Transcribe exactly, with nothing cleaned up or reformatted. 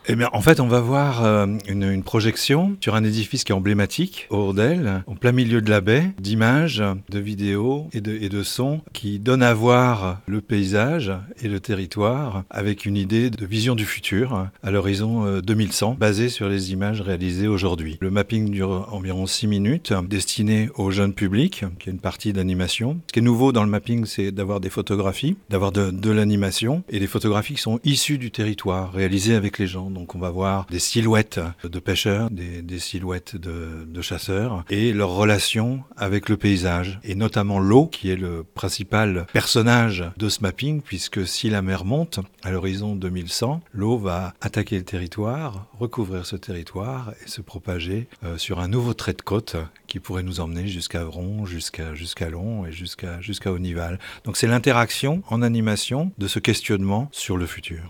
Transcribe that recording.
Eh bien, en fait, on va voir euh, une, une projection sur un édifice qui est emblématique, au Hordel, au plein milieu de la baie, d'images, de vidéos et de, et de sons qui donnent à voir le paysage et le territoire avec une idée de vision du futur à l'horizon euh, deux mille cent, basée sur les images réalisées aujourd'hui. Le mapping dure environ six minutes, destiné au jeune public, qui est une partie d'animation. Ce qui est nouveau dans le mapping, c'est d'avoir des photographies, d'avoir de, de l'animation et des photographies qui sont issues du territoire, réalisées avec les gens. Donc on va voir des silhouettes de pêcheurs, des, des silhouettes de, de chasseurs et leur relation avec le paysage. Et notamment l'eau, qui est le principal personnage de ce mapping, puisque si la mer monte à l'horizon deux mille cent, l'eau va attaquer le territoire, recouvrir ce territoire et se propager euh, sur un nouveau trait de côte qui pourrait nous emmener jusqu'à Avron, jusqu'à, jusqu'à Long et jusqu'à, jusqu'à Aunival. Donc c'est l'interaction en animation de ce questionnement sur le futur.